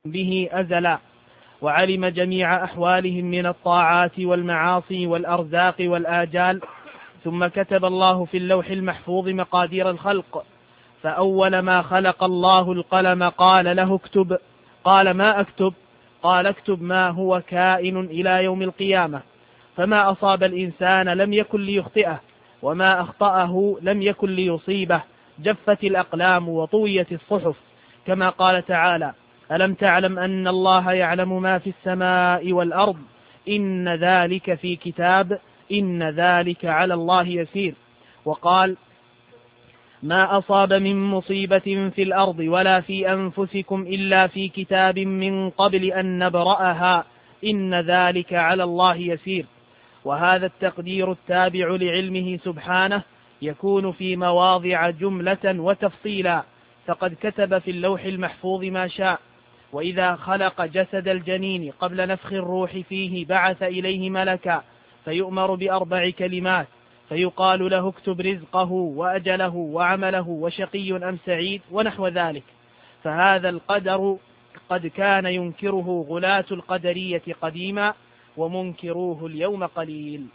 به أزلا، وعلم جميع أحوالهم من الطاعات والمعاصي والأرزاق والآجال. ثم كتب الله في اللوح المحفوظ مقادير الخلق، فأول ما خلق الله القلم قال له اكتب، قال ما أكتب؟ قال اكتب ما هو كائن إلى يوم القيامة، فما أصاب الإنسان لم يكن ليخطئه، وما أخطأه لم يكن ليصيبه. جفت الأقلام وطويت الصحف، كما قال تعالى: ألم تعلم أن الله يعلم ما في السماء والأرض، إن ذلك في كتاب، إن ذلك على الله يسير. وقال: ما أصاب من مصيبة في الأرض ولا في أنفسكم إلا في كتاب من قبل أن نبرأها، إن ذلك على الله يسير. وهذا التقدير التابع لعلمه سبحانه يكون في مواضع جملة وتفصيلا، فقد كتب في اللوح المحفوظ ما شاء. وإذا خلق جسد الجنين قبل نفخ الروح فيه بعث إليه ملكا فيؤمر ب4 كلمات، فيقال له اكتب رزقه وأجله وعمله وشقي أم سعيد ونحو ذلك. فهذا القدر قد كان ينكره غلاة القدرية قديما، ومنكروه اليوم قليل.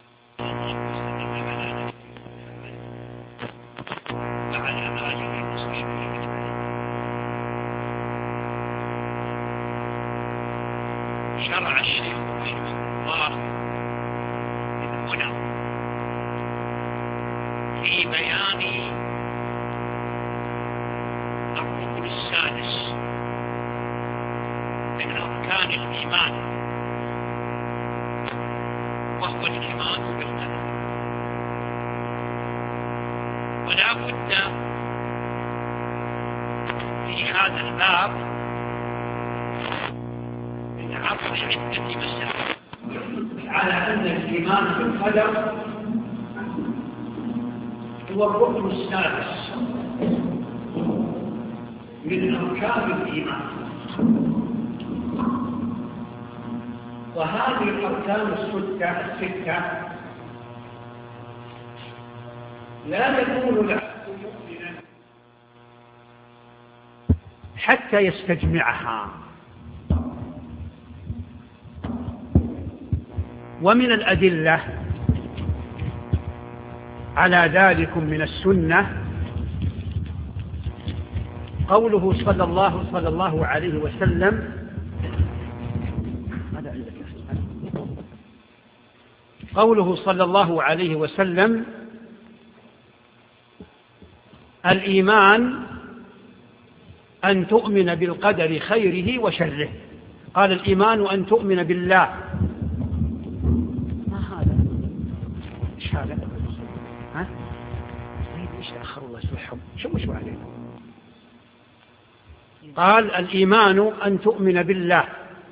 شرع الشيخ رحمه الله من هنا في بيان الركن السادس من أركان الإيمان، وهو الإيمان بالقدر. ولا بد في هذا الباب من عرض عدة مسائل على أن الإيمان بالقدر هو الركن السادس من أركان الإيمان. وهذه الأركان الستة لا يكون العبد مؤمنا حتى يستجمعها. ومن الأدلة على ذلك من السنة قوله صلى الله عليه وسلم: قوله صلى الله عليه وسلم: الإيمان أن تؤمن بالقدر خيره وشره. قال: الإيمان أن تؤمن بالله. ما هذا؟ إيش هذا؟ ها؟ إيش أخر الله سبحانه شو عليه؟ قال: الإيمان أن تؤمن بالله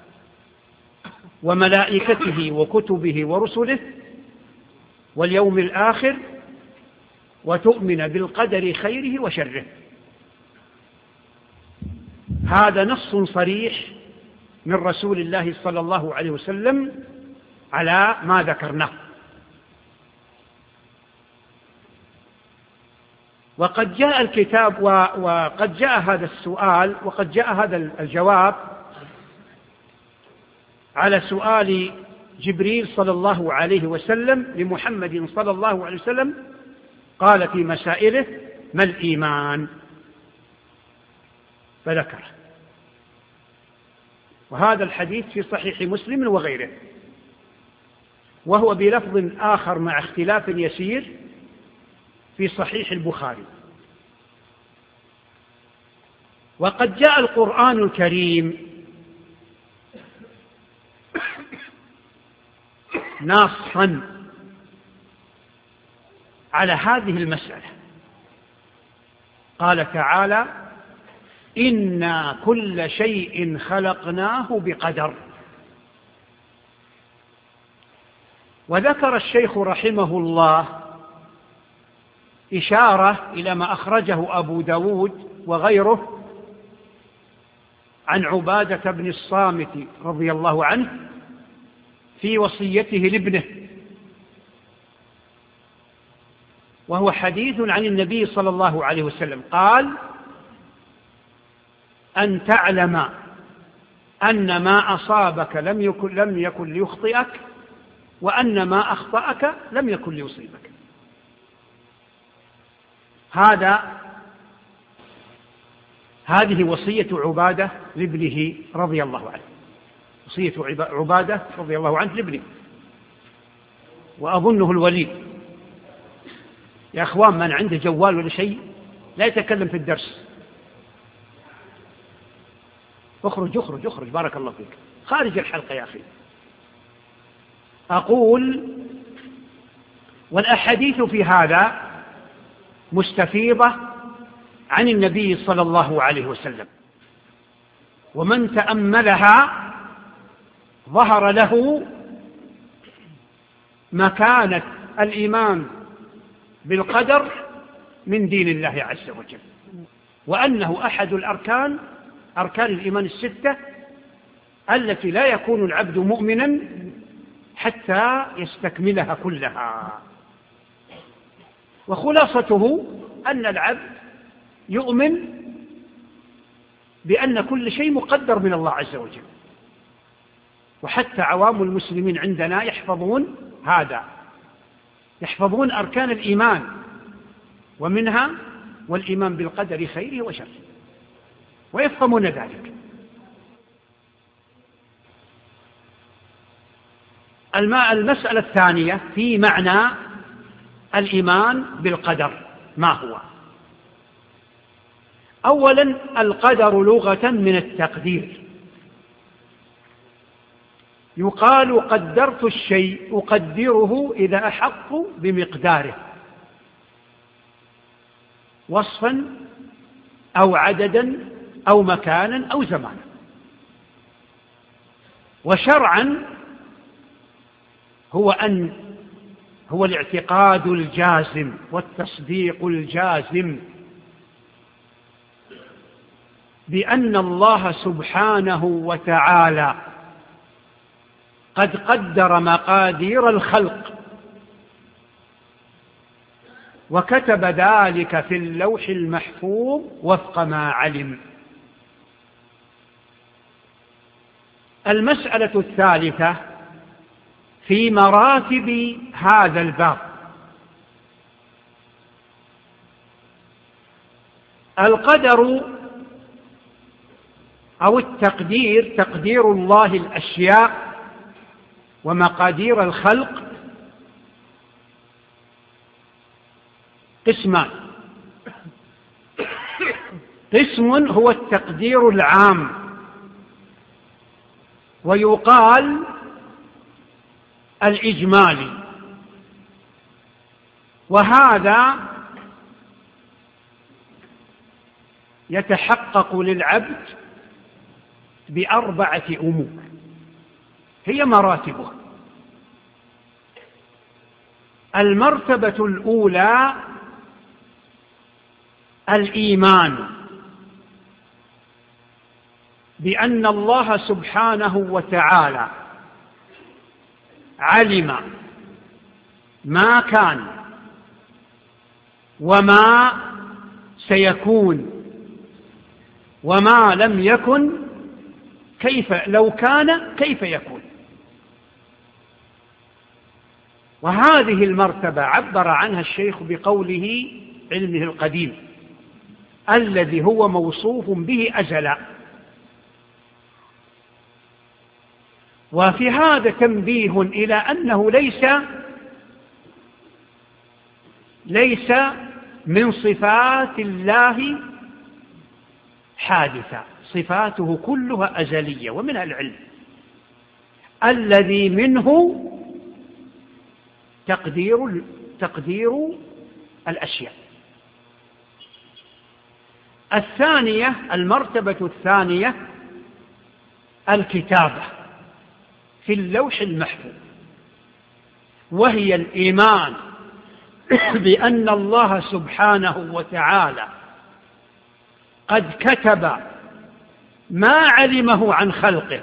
وملائكته وكتبه ورسله واليوم الآخر وتؤمن بالقدر خيره وشره. هذا نص صريح من رسول الله صلى الله عليه وسلم على ما ذكرناه. وقد جاء الكتاب وقد جاء هذا السؤال وقد جاء هذا الجواب على سؤال جبريل صلى الله عليه وسلم لمحمد صلى الله عليه وسلم. قال في مسائله: ما الإيمان؟ فذكره. وهذا الحديث في صحيح مسلم وغيره، وهو بلفظ آخر مع اختلاف يسير في صحيح البخاري. وقد جاء القرآن الكريم ناصا على هذه المسألة. قال تعالى: إنا كل شيء خلقناه بقدر. وذكر الشيخ رحمه الله إشارة إلى ما أخرجه أبو داود وغيره عن عبادة بن الصامت رضي الله عنه في وصيته لابنه، وهو حديث عن النبي صلى الله عليه وسلم. قال: أن تعلم أن ما أصابك لم يكن ليخطئك، وأن ما أخطأك لم يكن ليصيبك. هذه وصية عبادة لابنه رضي الله عنه، وصية عبادة رضي الله عنه لابنه، وأظنه الوليد. يا أخوان، من عنده جوال ولا شيء لا يتكلم في الدرس. اخرج بارك الله فيك، خارج الحلقة يا أخي. أقول: والأحاديث في هذا مستفيضة عن النبي صلى الله عليه وسلم، ومن تأملها ظهر له مكانة الإيمان بالقدر من دين الله عز وجل، وأنه أحد أركان الإيمان الستة التي لا يكون العبد مؤمنا حتى يستكملها كلها. وخلاصته أن العبد يؤمن بأن كل شيء مقدر من الله عز وجل، وحتى عوام المسلمين عندنا يحفظون هذا، يحفظون أركان الإيمان، ومنها والإيمان بالقدر خيره وشره، ويفهمون ذلك. المسألة الثانية في معنى الإيمان بالقدر ما هو؟ أولا، القدر لغة من التقدير. يقال: قدرت الشيء، أقدره إذا أحط بمقداره، وصفا أو عددا أو مكانا أو زمانا. وشرعا هو الاعتقاد الجازم والتصديق الجازم بأن الله سبحانه وتعالى قد قدر مقادير الخلق، وكتب ذلك في اللوح المحفوظ وفق ما علم. المسألة الثالثة في مراتب هذا الباب: القدر أو التقدير، تقدير الله الأشياء ومقادير الخلق، قسمان. قسم هو التقدير العام، ويقال الإجمالي، وهذا يتحقق للعبد بأربعة أمور هي مراتبه. المرتبة الأولى الإيمان بأن الله سبحانه وتعالى علم ما كان وما سيكون وما لم يكن، لو كان كيف يكون. وهذه المرتبة عبر عنها الشيخ بقوله: علمه القديم الذي هو موصوف به أزلا. وفي هذا تنبيه إلى أنه ليس من صفات الله حادثة، صفاته كلها أزلية، ومنها العلم الذي منه تقدير الأشياء. الثانية، المرتبة الثانية الكتابة في اللوح المحفوظ، وهي الإيمان بأن الله سبحانه وتعالى قد كتب ما علمه عن خلقه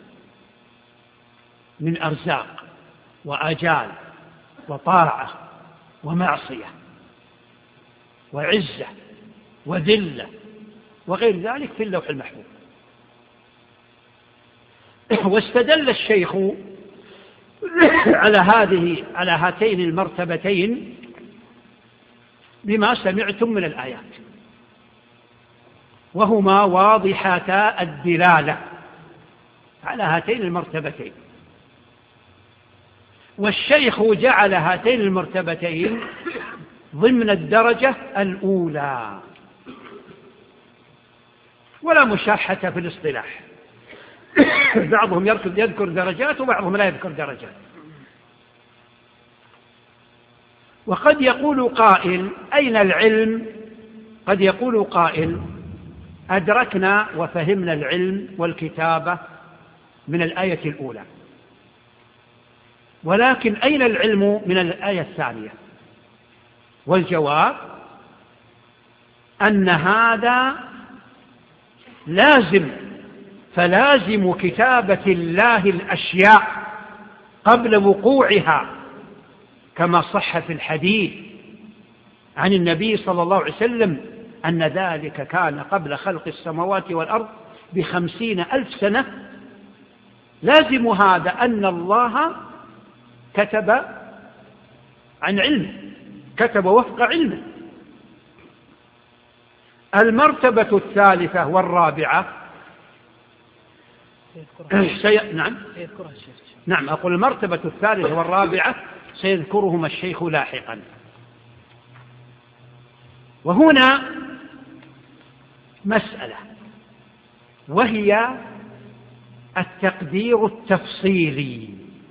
من أرزاق وآجال وطاعة ومعصية وعزة وذلة وغير ذلك في اللوح المحفوظ. واستدل الشيخ على هاتين المرتبتين بما سمعتم من الآيات، وهما واضحتا الدلالة على هاتين المرتبتين. والشيخ جعل هاتين المرتبتين ضمن الدرجة الأولى، ولا مشاحة في الاصطلاح. بعضهم يذكر درجات وبعضهم لا يذكر درجات. وقد يقول قائل: أين العلم؟ قد يقول قائل: أدركنا وفهمنا العلم والكتابة من الآية الأولى، ولكن أين العلم من الآية الثانية؟ والجواب أن هذا لازم، فلازم كتابة الله الأشياء قبل وقوعها، كما صح في الحديث عن النبي صلى الله عليه وسلم أن ذلك كان قبل خلق السماوات والأرض ب50,000 سنة. لازم هذا أن الله كتب عن علمه، كتب وفق علمه. المرتبة الثالثة والرابعة نعم أقول المرتبة الثالثة والرابعة سيذكرهما الشيخ لاحقا. وهنا مسألة، وهي التقدير التفصيلي.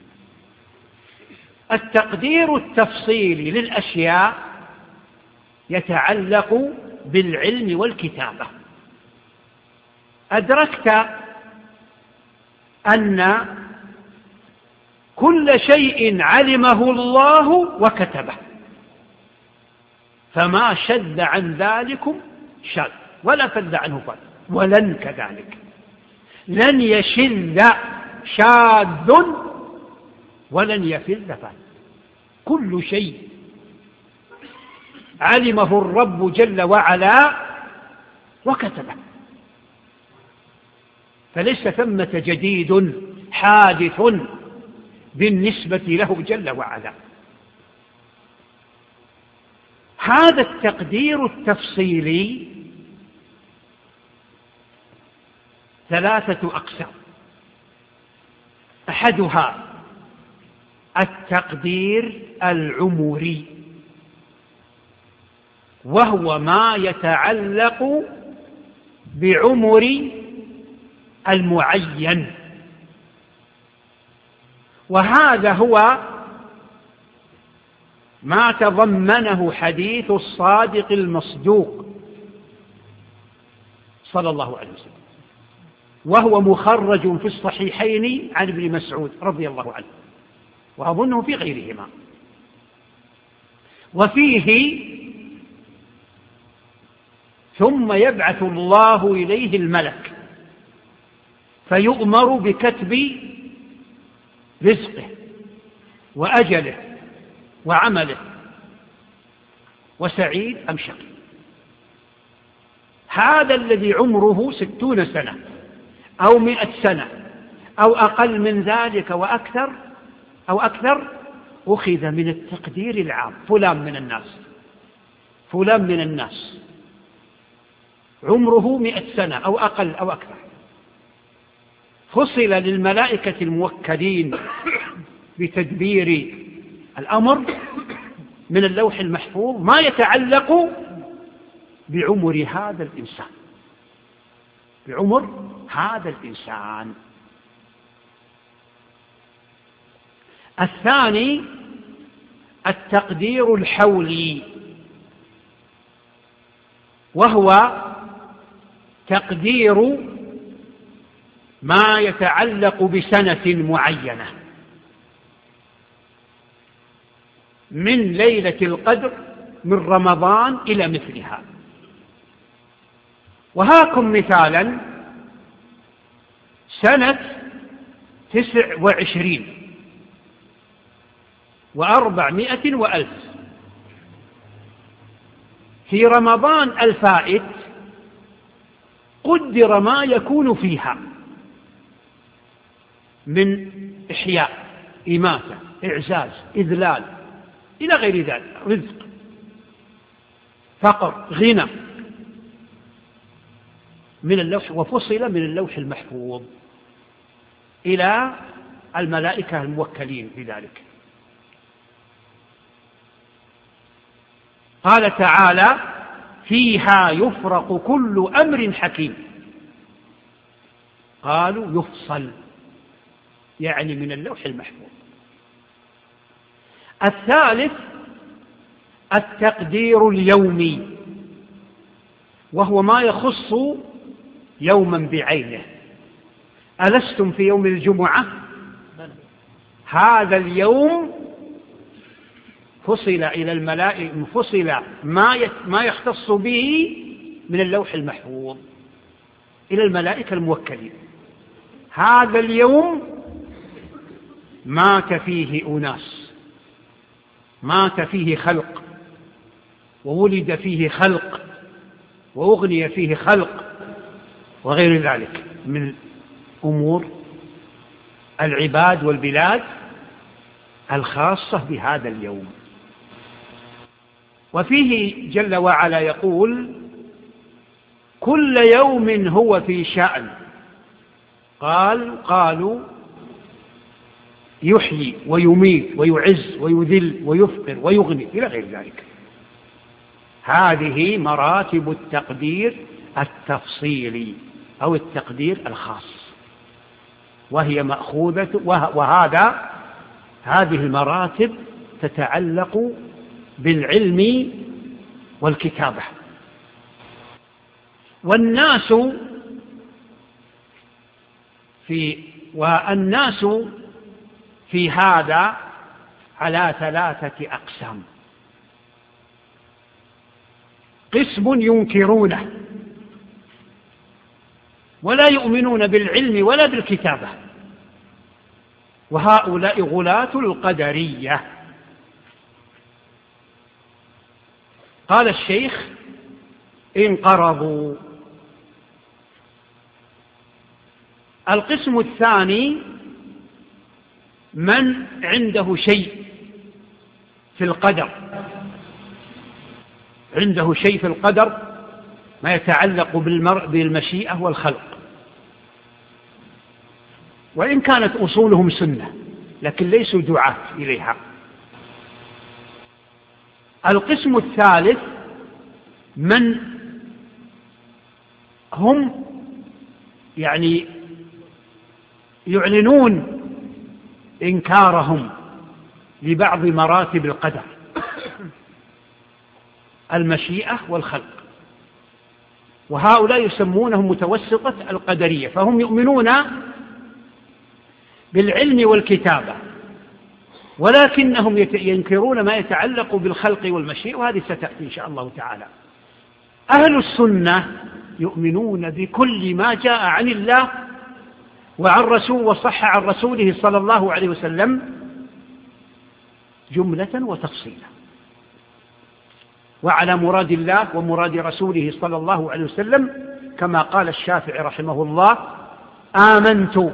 التقدير التفصيلي للأشياء يتعلق بالعلم والكتابة. أدركت أن كل شيء علمه الله وكتبه، فما شذ عن ذلكم شاذ ولا فذ عنه فذ، ولن كذلك، لن يشذ شاذ ولن يفذ فذ. كل شيء علمه الرب جل وعلا وكتبه، فليس ثمة جديد حادث بالنسبة له جل وعلا. هذا التقدير التفصيلي 3 أقسام. أحدها التقدير العمري، وهو ما يتعلق بعمر المعين، وهذا هو ما تضمنه حديث الصادق المصدوق صلى الله عليه وسلم، وهو مخرج في الصحيحين عن ابن مسعود رضي الله عنه، وأظنه في غيرهما. وفيه: ثم يبعث الله إليه الملك فيؤمر بكتب رزقه وأجله وعمله وسعيد أم شقي. هذا الذي عمره 60 سنة أو 100 سنة أو أقل من ذلك وأكثر أو أكثر، أخذ من التقدير العام. فلان من الناس عمره 100 سنة أو أقل أو أكثر، فصل للملائكة الموكلين بتدبير الأمر من اللوح المحفوظ ما يتعلق بعمر هذا الإنسان. الثاني التقدير الحولي، وهو تقدير ما يتعلق بسنة معينة، من ليلة القدر من رمضان إلى مثلها. وهاكم مثالا: سنة 29 و400 وألف، في رمضان الفائت قدر ما يكون فيها، من إحياء، إماتة، إعزاز، إذلال، إلى غير ذلك، رزق، فقر، غنى، من اللوح، وفصل من اللوح المحفوظ إلى الملائكة الموكلين بذلك. قال تعالى: فيها يفرق كل أمر حكيم. قالوا يفصل، يعني من اللوح المحفوظ. الثالث التقدير اليومي، وهو ما يخص يوما بعينه. ألستم في يوم الجمعة؟ هذا اليوم فصل إلى الملائكة، فصل ما يختص به من اللوح المحفوظ إلى الملائكة الموكلين. هذا اليوم مات فيه أناس، مات فيه خلق، وولد فيه خلق، وأغني فيه خلق، وغير ذلك من أمور العباد والبلاد الخاصة بهذا اليوم. وفيه جل وعلا يقول: كل يوم هو في شأن. قالوا يحيي ويميت ويعز ويذل ويفقر ويغني إلى غير ذلك. هذه مراتب التقدير التفصيلي أو التقدير الخاص، وهي مأخوذة، هذه المراتب تتعلق بالعلم والكتابة. والناس في هذا على 3 أقسام: قسم ينكرونه ولا يؤمنون بالعلم ولا بالكتابة، وهؤلاء غلاة القدرية. قال الشيخ: انقرضوا. القسم الثاني من عنده شيء في القدر، عنده شيء في القدر ما يتعلق بالمشيئة والخلق، وإن كانت أصولهم سنة لكن ليسوا دعاة إليها. القسم الثالث من هم يعني يعلنون إنكارهم لبعض مراتب القدر، المشيئة والخلق، وهؤلاء يسمونهم متوسطة القدرية، فهم يؤمنون بالعلم والكتابة ولكنهم ينكرون ما يتعلق بالخلق والمشيئة، وهذه ستأتي إن شاء الله تعالى. أهل السنة يؤمنون بكل ما جاء عن الله وعن رسول وصح عن رسوله صلى الله عليه وسلم جملة وتفصيلا، وعلى مراد الله ومراد رسوله صلى الله عليه وسلم، كما قال الشافعي رحمه الله: آمنت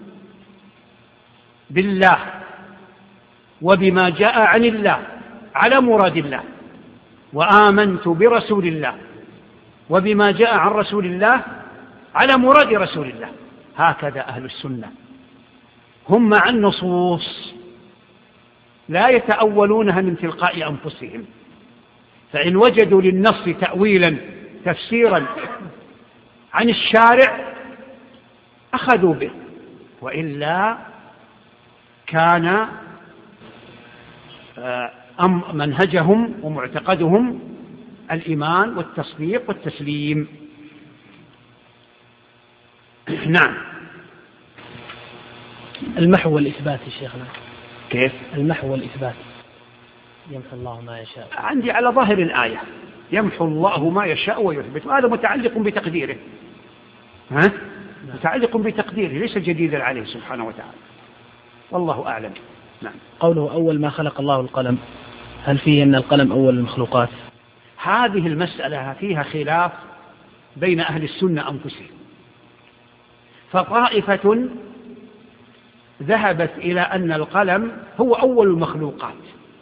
بالله وبما جاء عن الله على مراد الله، وآمنت برسول الله وبما جاء عن رسول الله على مراد رسول الله. هكذا أهل السنة، هم مع النصوص لا يتأولونها من تلقاء أنفسهم، فإن وجدوا للنص تأويلا تفسيرا عن الشارع أخذوا به، وإلا كان منهجهم ومعتقدهم الإيمان والتصديق والتسليم. نعم. المحو والإثبات يا شيخنا. كيف؟ المحو والإثبات. يمحو الله ما يشاء. عندي على ظاهر الآية يمحو الله ما يشاء ويثبت، وهذا متعلق بتقديره، متعلق بتقديره ليس جديدا عليه سبحانه وتعالى، والله أعلم. نعم. قوله أول ما خلق الله القلم، هل فيه أن القلم أول المخلوقات؟ هذه المسألة فيها خلاف بين أهل السنة أنفسهم، فطائفة ذهبت إلى أن القلم هو أول المخلوقات،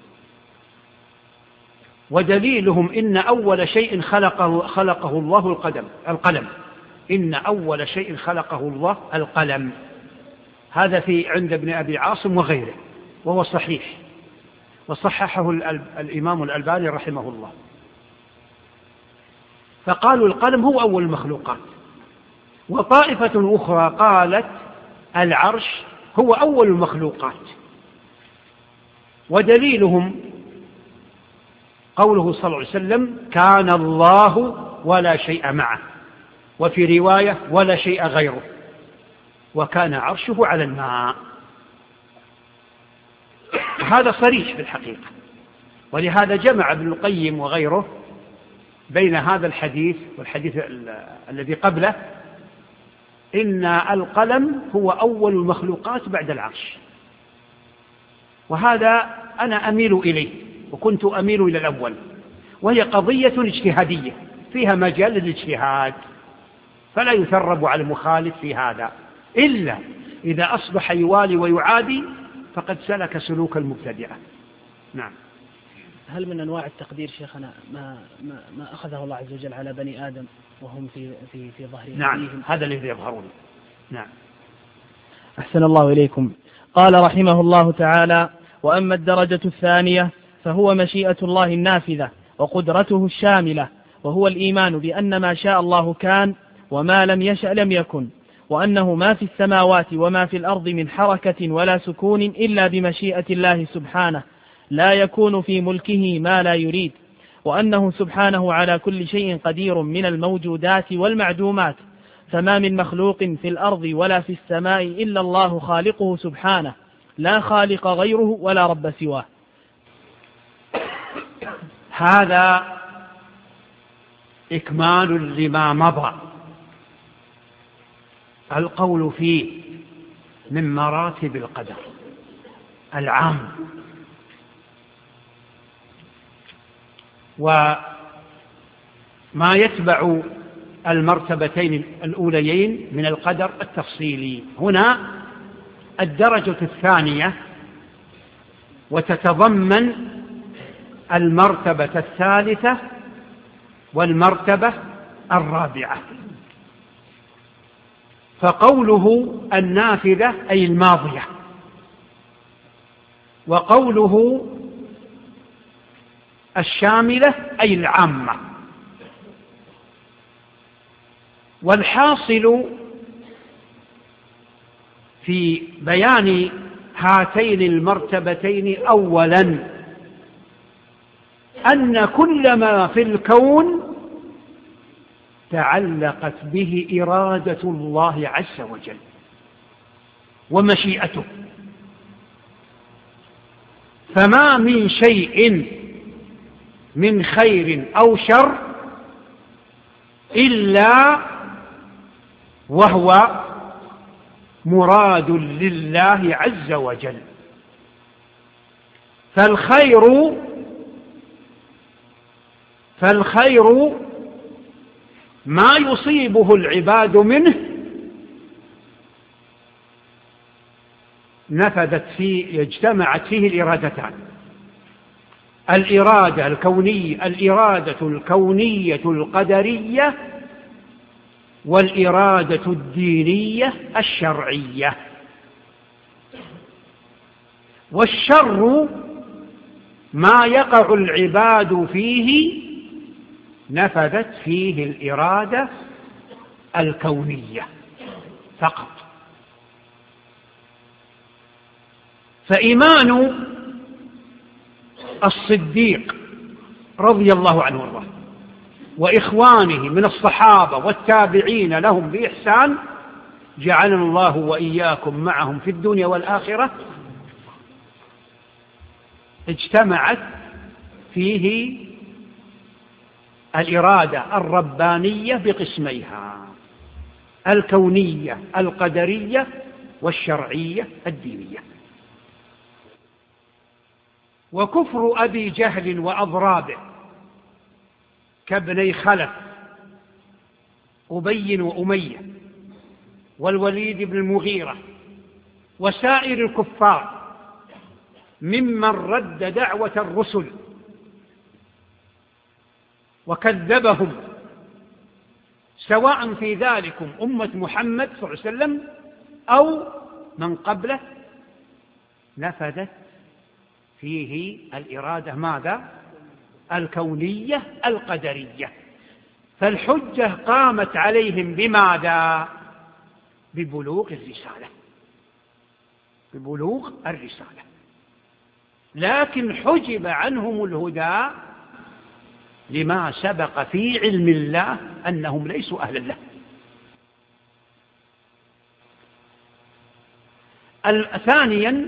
ودليلهم إن أول شيء خلقه الله القلم. إن أول شيء خلقه الله القلم. هذا عند ابن أبي عاصم وغيره، وهو صحيح، وصححه الإمام الألباني رحمه الله. فقالوا القلم هو أول المخلوقات. وطائفة أخرى قالت العرش هو أول المخلوقات، ودليلهم قوله صلى الله عليه وسلم: كان الله ولا شيء معه، وفي رواية: ولا شيء غيره، وكان عرشه على الماء. هذا صريح في الحقيقة، ولهذا جمع ابن القيم وغيره بين هذا الحديث والحديث الذي قبله، إن القلم هو أول المخلوقات بعد العرش. وهذا أنا أميل إليه، وكنت أميل إلى الأول، وهي قضية اجتهادية فيها مجال للاجتهاد، فلا يثرب على المخالف في هذا، إلا إذا أصبح يوالي ويعادي فقد سلك سلوك المبتدعة. نعم. هل من أنواع التقدير شيخنا ما أخذه الله عز وجل على بني آدم وهم في ظهرهم؟ نعم، هذا الذي يظهرون. نعم. أحسن الله إليكم. قال رحمه الله تعالى: وأما الدرجة الثانية فهو مشيئة الله النافذة وقدرته الشاملة، وهو الإيمان بأن ما شاء الله كان وما لم يشأ لم يكن، وأنه ما في السماوات وما في الأرض من حركة ولا سكون إلا بمشيئة الله سبحانه، لا يكون في ملكه ما لا يريد، وأنه سبحانه على كل شيء قدير من الموجودات والمعدومات، فما من مخلوق في الأرض ولا في السماء إلا الله خالقه سبحانه، لا خالق غيره ولا رب سواه. هذا إكمال لما مضى. القول فيه من مراتب القدر العام، وما يتبع المرتبتين الأوليين من القدر التفصيلي. هنا الدرجة الثانية، وتتضمن المرتبة الثالثة والمرتبة الرابعة. فقوله النافذة أي الماضية، وقوله الشاملة أي العامة. والحاصل في بيان هاتين المرتبتين أولا أن كل ما في الكون تعلقت به إرادة الله عز وجل ومشيئته، فما من شيء من خير أو شر إلا وهو مراد لله عز وجل. فالخير ما يصيبه العباد منه اجتمعت فيه الإرادتان: الإرادة الكونية القدرية، والإرادة الدينية الشرعية. والشر ما يقع العباد فيه نفذت فيه الإرادة الكونية فقط. فإيمان الصديق رضي الله عنه وارضاه وإخوانه من الصحابة والتابعين لهم بإحسان، جعلنا الله وإياكم معهم في الدنيا والآخرة، اجتمعت فيه الإرادة الربانية بقسميها: الكونية القدرية والشرعية الدينية. وكفر أبي جهل وأضرابه كابني خلف أبي وأمية والوليد بن المغيرة وسائر الكفار ممن رد دعوة الرسل وكذبهم، سواء في ذلكم أمة محمد صلى الله عليه وسلم أو من قبله، نفذت فيه الإرادة ماذا؟ الكونية القدرية. فالحجة قامت عليهم بماذا؟ ببلوغ الرسالة، ببلوغ الرسالة، لكن حجب عنهم الهدى لما سبق في علم الله أنهم ليسوا أهلا له. ثانيا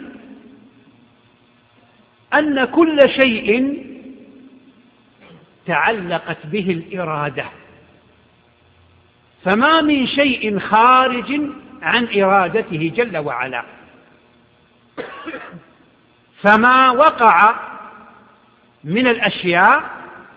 أن كل شيء تعلقت به الإرادة، فما من شيء خارج عن إرادته جل وعلا، فما وقع من الأشياء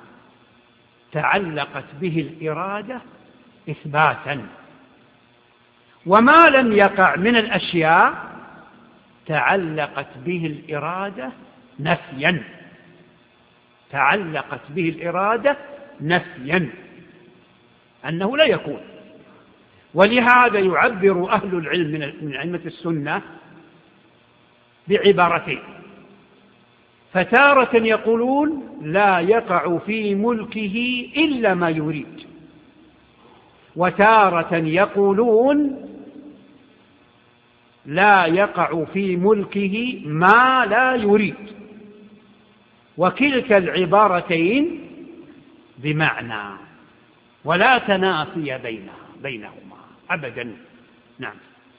تعلقت به الإرادة إثباتا، وما لم يقع من الأشياء تعلقت به الإرادة نفيا، تعلقت به الإرادة نفيا أنه لا يكون. ولهذا يعبر أهل العلم من أئمة السنة بعبارتين، فتارة يقولون لا يقع في ملكه إلا ما يريد، وتارة يقولون لا يقع في ملكه ما لا يريد، وكلتا العبارتين بمعنى ولا تنافي بينهما أبدا. نعم.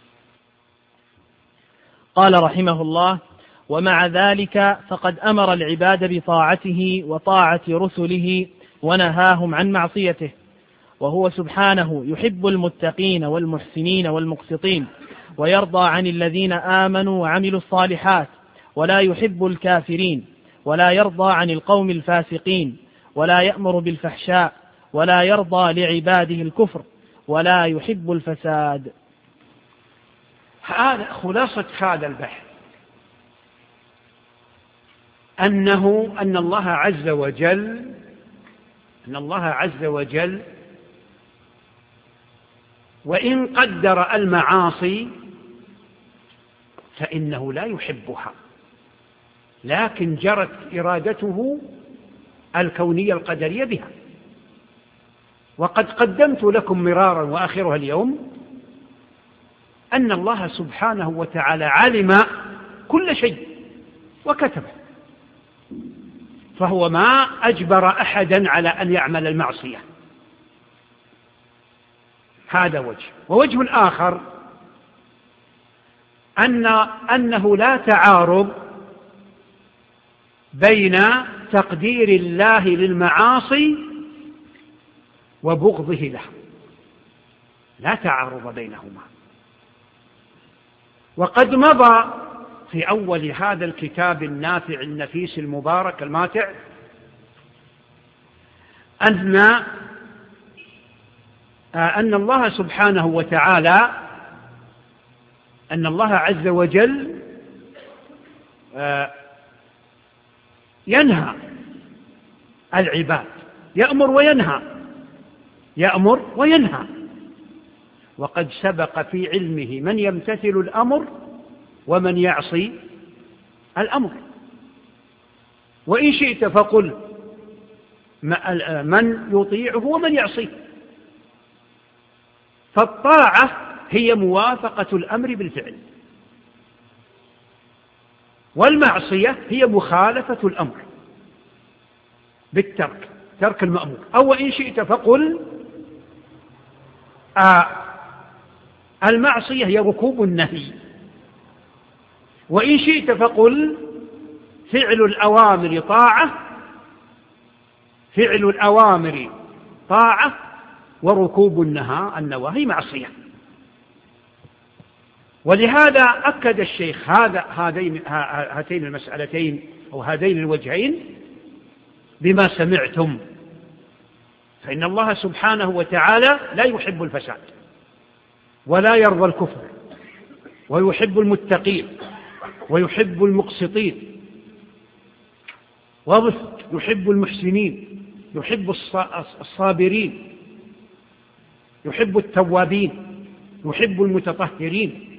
قال رحمه الله: ومع ذلك فقد أمر العباد بطاعته وطاعة رسله ونهاهم عن معصيته، وهو سبحانه يحب المتقين والمحسنين والمقسطين، ويرضى عن الذين آمنوا وعملوا الصالحات، ولا يحب الكافرين، ولا يرضى عن القوم الفاسقين، ولا يأمر بالفحشاء، ولا يرضى لعباده الكفر، ولا يحب الفساد. هذا خلاصة هذا البحث، أن الله عز وجل وإن قدر المعاصي فإنه لا يحبها، لكن جرت إرادته الكونية القدرية بها. وقد قدمت لكم مرارا وآخرها اليوم أن الله سبحانه وتعالى علم كل شيء وكتبه، فهو ما أجبر أحدا على أن يعمل المعصية. هذا وجه. ووجه آخر أنه لا تعارض بين تقدير الله للمعاصي وبغضه له، لا تعارض بينهما. وقد مضى في أول هذا الكتاب النافع النفيس المبارك الماتع أن الله سبحانه وتعالى، أن الله عز وجل ينهى العباد، يأمر وينهى، وقد سبق في علمه من يمتثل الأمر ومن يعصي الأمر. وإن شئت فقل من يطيعه ومن يعصيه. فالطاعة هي موافقة الأمر بالفعل، والمعصية هي مخالفة الأمر بالترك، ترك المأمور. أو إن شئت فقل المعصية هي ركوب النهي، وإن شئت فقل فعل الأوامر طاعة وركوب النواهي معصية. ولهذا أكد الشيخ هاتين المسألتين أو هذين الوجهين بما سمعتم، فإن الله سبحانه وتعالى لا يحب الفساد ولا يرضى الكفر ويحب المتقين ويحب المقسطين، واضح، يحب المحسنين، يحب الصابرين، يحب التوابين، يحب المتطهرين.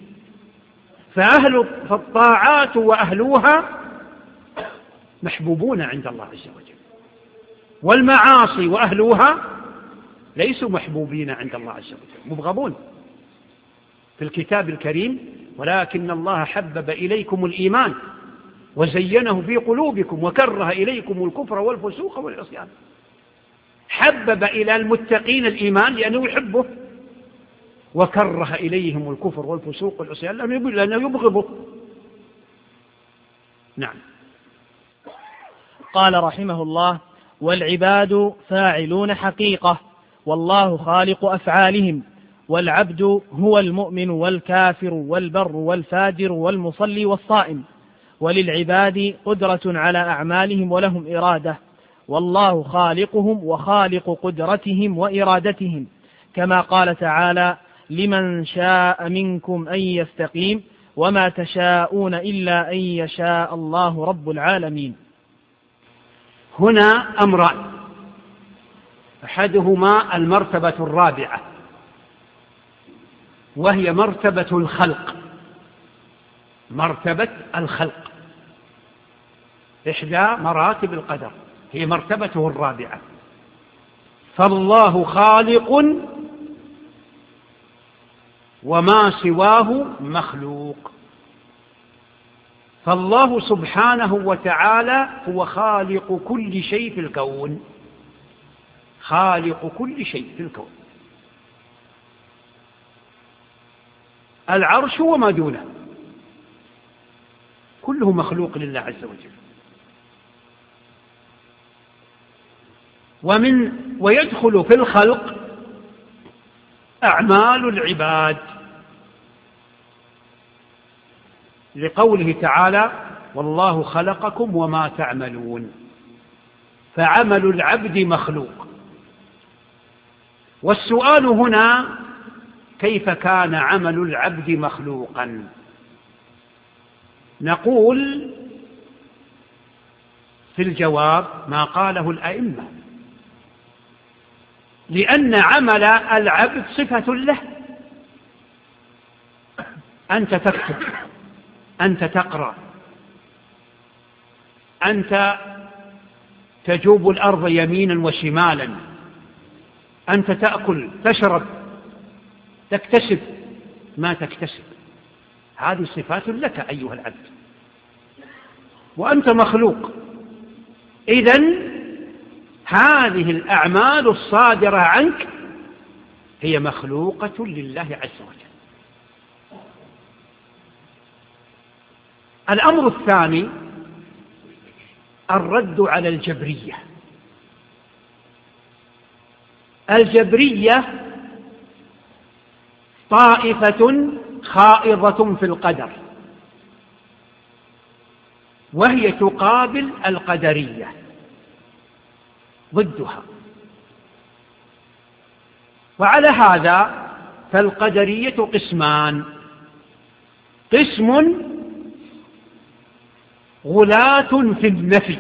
فالطاعات وأهلوها محبوبون عند الله عز وجل، والمعاصي وأهلوها ليسوا محبوبين عند الله عز وجل، مبغضون. في الكتاب الكريم: ولكن الله حبب إليكم الإيمان وزينه في قلوبكم وكره إليكم الكفر والفسوق والعصيان. حبب إلى المتقين الإيمان لأنه يحبه، وكره إليهم الكفر والفسوق والعصيان لأنه يبغضه. نعم. قال رحمه الله: والعباد فاعلون حقيقة، والله خالق أفعالهم، والعبد هو المؤمن والكافر والبر والفاجر والمصلي والصائم، وللعباد قدرة على أعمالهم ولهم إرادة، والله خالقهم وخالق قدرتهم وإرادتهم، كما قال تعالى: لمن شاء منكم أن يستقيم وما تشاءون إلا أن يشاء الله رب العالمين. هنا أمران: أحدهما المرتبة الرابعة، وهي مرتبة الخلق، مرتبة الخلق، إحدى مراتب القدر، هي مرتبته الرابعة. فالله خالق وما سواه مخلوق. فالله سبحانه وتعالى هو خالق كل شيء في الكون، خالق كل شيء في الكون، العرش وما دونه كله مخلوق لله عز وجل. ويدخل في الخلق أعمال العباد، لقوله تعالى: والله خلقكم وما تعملون. فعمل العبد مخلوق. والسؤال هنا: كيف كان عمل العبد مخلوقا؟ نقول في الجواب ما قاله الأئمة، لأن عمل العبد صفة له. أنت تكتب، أنت تقرأ، أنت تجوب الأرض يمينا وشمالا، أنت تأكل، تشرب، تكتسب ما تكتسب، هذه صفات لك أيها العبد، وأنت مخلوق. إذن هذه الأعمال الصادرة عنك هي مخلوقة لله عز وجل. الأمر الثاني الرد على الجبرية. الجبرية طائفة خائضة في القدر، وهي تقابل القدرية، ضدها. وعلى هذا فالقدرية قسمان: قسم غلاة في النفي،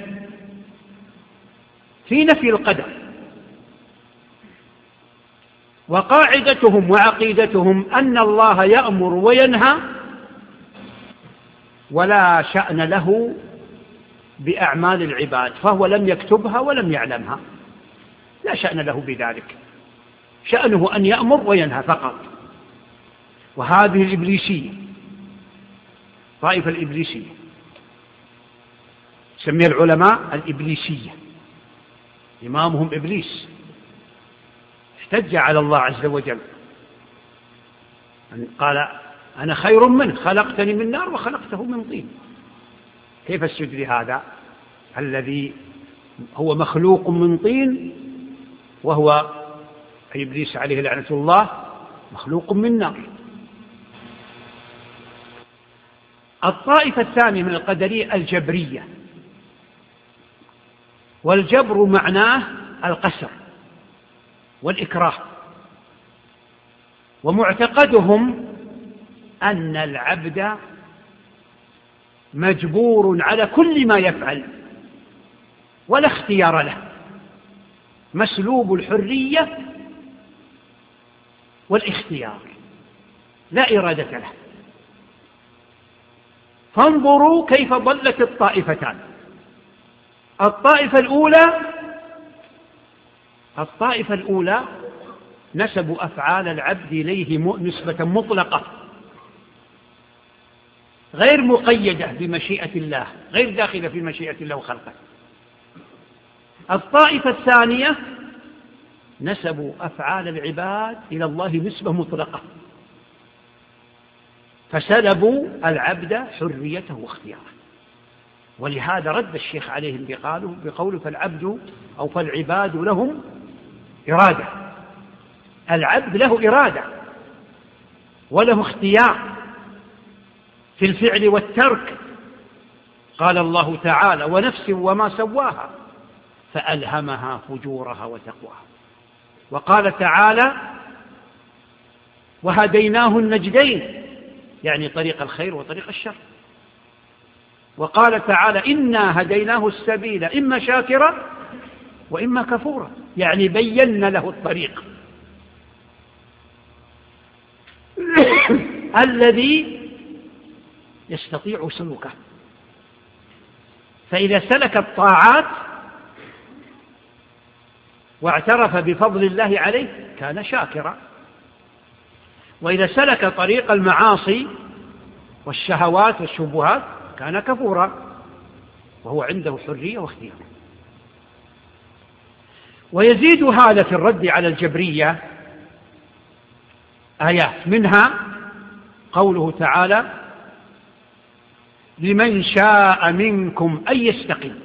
في نفي القدر، وقاعدتهم وعقيدتهم أن الله يأمر وينهى ولا شأن له بأعمال العباد، فهو لم يكتبها ولم يعلمها، لا شأن له بذلك، شأنه أن يأمر وينهى فقط. وهذه الإبليسية، طائفة الإبليسية، سمي العلماء الإبليسية، إمامهم إبليس، احتج على الله عز وجل، قال: أنا خير منه، خلقتني من نار وخلقته من طين. كيف السجد لهذا الذي هو مخلوق من طين، وهو إبليس عليه لعنة الله مخلوق من نار؟ الطائفة الثانية من القدرية الجبرية، والجبر معناه القسر والإكراه، ومعتقدهم أن العبد مجبور على كل ما يفعل ولا اختيار له، مسلوب الحرية والاختيار، لا إرادة له. فانظروا كيف ضلت الطائفتان. الطائفة الأولى نسبوا أفعال العبد إليه نسبة مطلقة غير مقيدة بمشيئة الله، غير داخلة في مشيئة الله وخلقه. الطائفة الثانية نسبوا أفعال العباد إلى الله نسبة مطلقة، فسلبوا العبد حريته واختياره. ولهذا رد الشيخ عليهم بقوله فالعباد لهم إرادة. العبد له إرادة وله اختيار في الفعل والترك. قال الله تعالى ونفس وما سواها فألهمها فجورها وتقواها. وقال تعالى وهديناه النجدين، يعني طريق الخير وطريق الشر. وقال تعالى إنا هديناه السبيل إما شاكرا وإما كفورا، يعني بينا له الطريق الذي يستطيع سلوكه. فإذا سلك الطاعات واعترف بفضل الله عليه كان شاكرا، وإذا سلك طريق المعاصي والشهوات والشبهات كان كفورا، وهو عنده حرية واختيار. ويزيد هذا في الرد على الجبرية آيات، منها قوله تعالى لمن شاء منكم أن يستقيم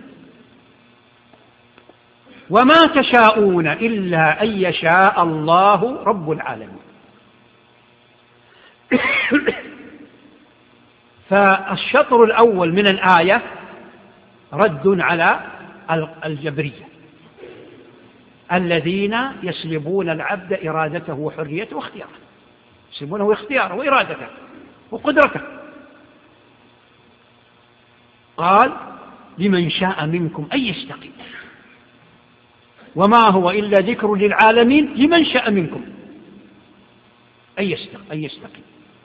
وما تشاءون إلا أن يشاء الله رب العالمين. فالشطر الأول من الآية رد على الجبرية الذين يسلبون العبد إرادته وحريته واختياره، يسلبونه اختياره وإرادته وقدرته. قال لمن شاء منكم أن يستقيم، وما هو إلا ذكر للعالمين لمن شاء منكم أن يستقيم.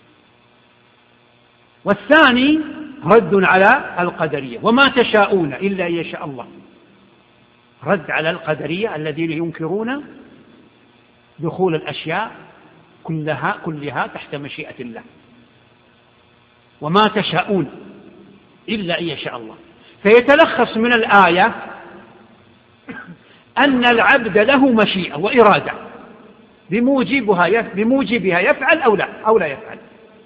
والثاني رد على القدرية وما تشاءون إلا أن يشاء الله، رد على القدرية الذين ينكرون دخول الأشياء كلها تحت مشيئة الله. وما تشاءون إلا أن يشاء الله. فيتلخص من الآية أن العبد له مشيئة وإرادة بموجبها يفعل أو لا يفعل،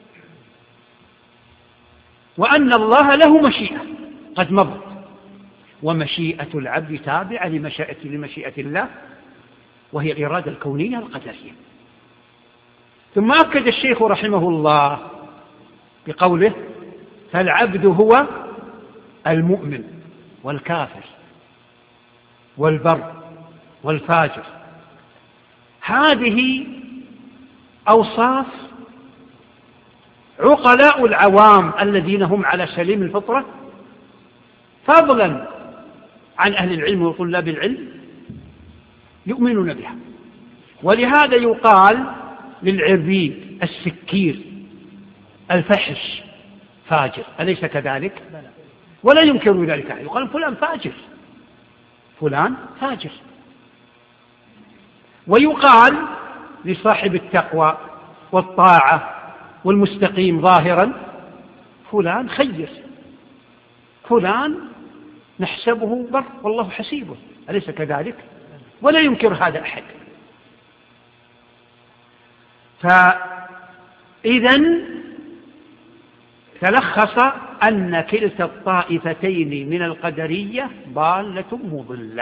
وأن الله له مشيئة قد مضت، ومشيئة العبد تابعة لمشيئة الله، وهي الإرادة الكونية القدرية. ثم أكد الشيخ رحمه الله بقوله فالعبد هو المؤمن والكافر والبر والفاجر. هذه أوصاف عقلاء العوام الذين هم على سليم الفطرة، فضلا عن أهل العلم وطلاب العلم، يؤمنون بها. ولهذا يقال للعربيد السكير الفحش فاجر، أليس كذلك؟ ولا ينكر ذلك، يقال فلان فاجر، فلان فاجر. ويقال لصاحب التقوى والطاعة والمستقيم ظاهرا فلان خير، فلان نحسبه بر والله حسيبه، أليس كذلك؟ ولا ينكر هذا أحد. فإذا تلخص أن كلتا الطائفتين من القدرية ضالة مضلة،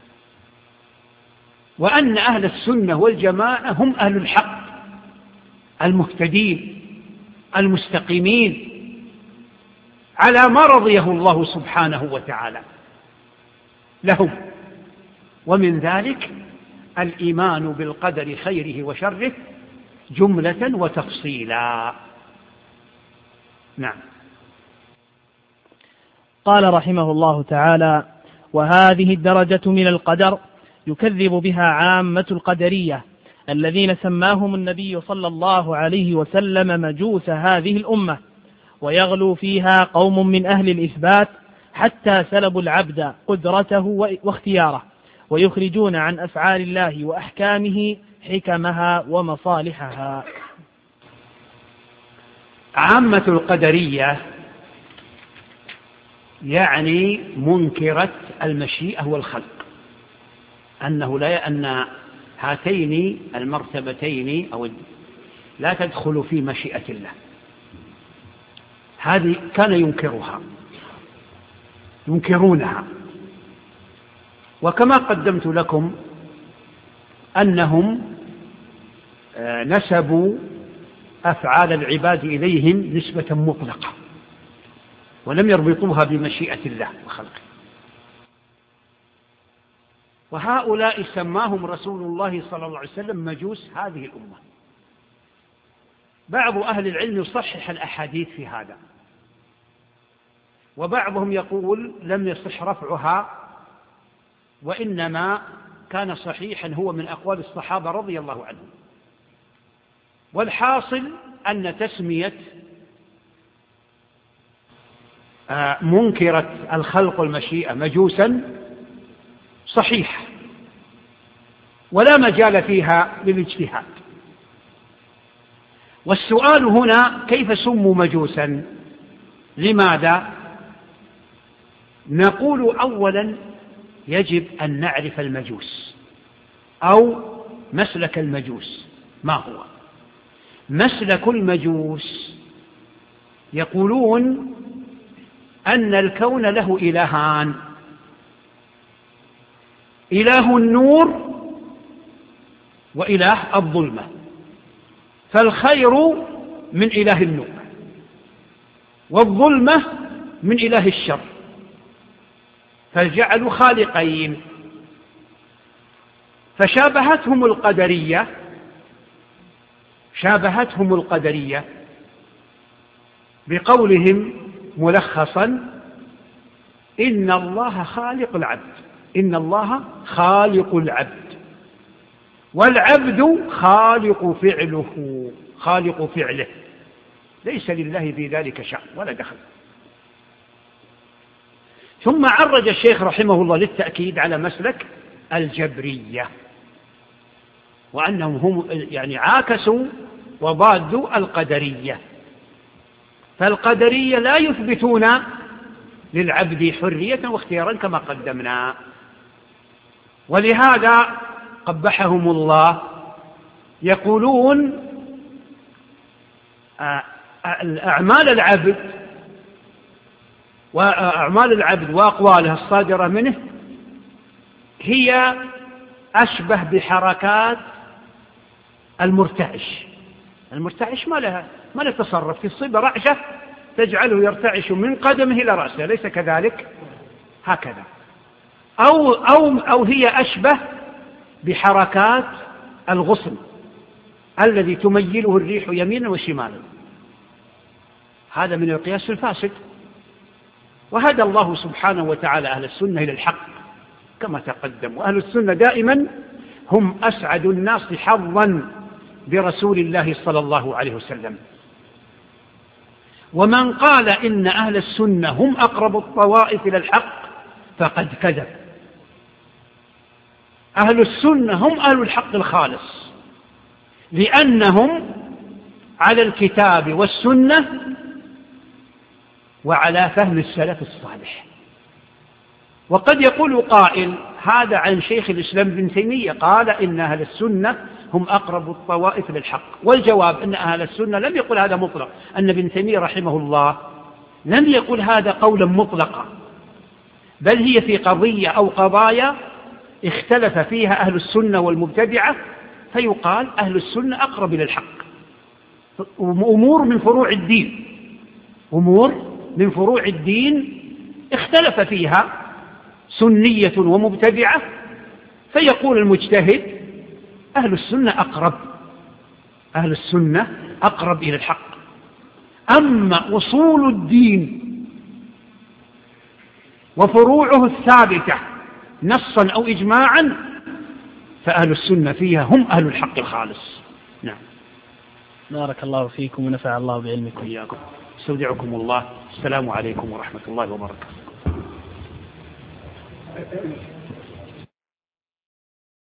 وأن أهل السنة والجماعة هم أهل الحق المهتدين المستقيمين على ما رضيه الله سبحانه وتعالى لهم. ومن ذلك الإيمان بالقدر خيره وشره جملة وتفصيلا. نعم. قال رحمه الله تعالى: وهذه الدرجة من القدر يكذب بها عامة القدرية الذين سماهم النبي صلى الله عليه وسلم مجوس هذه الأمة، ويغلو فيها قوم من أهل الإثبات حتى سلبوا العبد قدرته واختياره، ويخرجون عن أفعال الله وأحكامه حكمها ومصالحها. عامة القدرية يعني منكرة المشيئة والخلق، أن هاتين المرتبتين أو لا تدخل في مشيئة الله، هذه كان ينكرونها. وكما قدمت لكم أنهم نسبوا أفعال العباد إليهم نسبة مطلقة ولم يربطوها بمشيئة الله وخلقه. وهؤلاء سماهم رسول الله صلى الله عليه وسلم مجوس هذه الأمة. بعض أهل العلم يصحح الأحاديث في هذا، وبعضهم يقول لم يصح رفعها، وإنما كان صحيحا هو من أقوال الصحابة رضي الله عنهم. والحاصل أن تسمية منكرة الخلق والمشيئة مجوسا صحيح، ولا مجال فيها للاجتهاد. والسؤال هنا: كيف سموا مجوسا؟ لماذا؟ نقول أولا يجب أن نعرف المجوس أو مسلك المجوس. ما هو مسلك المجوس؟ يقولون أن الكون له إلهان: إله النور وإله الظلمة، فالخير من إله النور والظلمة من إله الشر، فجعلوا خالقين. فشابهتهم القدرية بقولهم ملخصا: إن الله خالق العبد، والعبد خالق فعله، ليس لله في ذلك شأن ولا دخل. ثم عرج الشيخ رحمه الله للتأكيد على مسلك الجبرية، وأنهم هم عاكسوا وضادوا القدرية. فالقدرية لا يثبتون للعبد حرية واختيارا كما قدمنا، ولهذا قبحهم الله يقولون أعمال العبد وأقوالها الصادرة منه هي أشبه بحركات المرتعش ما لا تصرف، في الصبة رعشة تجعله يرتعش من قدمه إلى رأسه، ليس كذلك؟ هكذا. أو هي أشبه بحركات الغصن الذي تميله الريح يمينا وشمالا، هذا من القياس الفاسد. وهدى الله سبحانه وتعالى أهل السنة إلى الحق كما تقدم، وأهل السنة دائما هم أسعد الناس حظا برسول الله صلى الله عليه وسلم. ومن قال إن أهل السنة هم أقرب الطوائف إلى الحق فقد كذب. أهل السنة هم أهل الحق الخالص، لأنهم على الكتاب والسنة وعلى فهم السلف الصالح. وقد يقول قائل هذا عن شيخ الإسلام ابن تيمية، قال إن أهل السنة هم أقرب الطوائف للحق. والجواب أن أهل السنة لم يقل هذا مطلق، أن ابن تيمية رحمه الله لم يقل هذا قولا مطلقا، بل هي في قضية أو قضايا اختلف فيها أهل السنة والمبتدعة، فيقال أهل السنة أقرب إلى الحق. أمور من فروع الدين اختلف فيها سنية ومبتدعة، فيقول المجتهد أهل السنة أقرب إلى الحق. أما أصول الدين وفروعه الثابتة نصا أو إجماعا فأهل السنة فيها هم أهل الحق الخالص. نعم. بارك الله فيكم ونفع الله بعلمكم. إياكم. استودعكم الله. السلام عليكم ورحمة الله وبركاته.